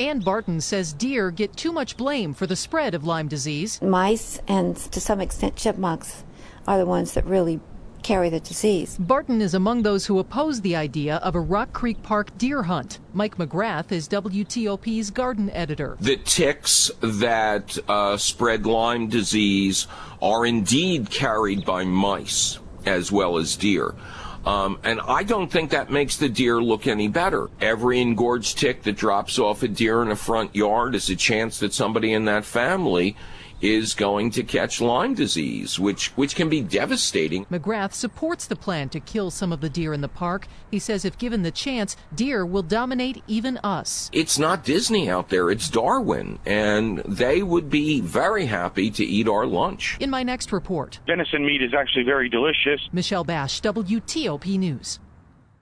Ann Barton says deer get too much blame for the spread of Lyme disease. Mice and to some extent chipmunks are the ones that really carry the disease. Barton is among those who oppose the idea of a Rock Creek Park deer hunt. Mike McGrath is WTOP's garden editor. The ticks that spread Lyme disease are indeed carried by mice as well as deer. And I don't think that makes the deer look any better. Every engorged tick that drops off a deer in a front yard is a chance that somebody in that family is going to catch Lyme disease, which can be devastating. McGrath supports the plan to kill some of the deer in the park. He says if given the chance, deer will dominate even us. It's not Disney out there, it's Darwin, and they would be very happy to eat our lunch. In my next report, venison meat is actually very delicious. Michelle Bash, WTOP News.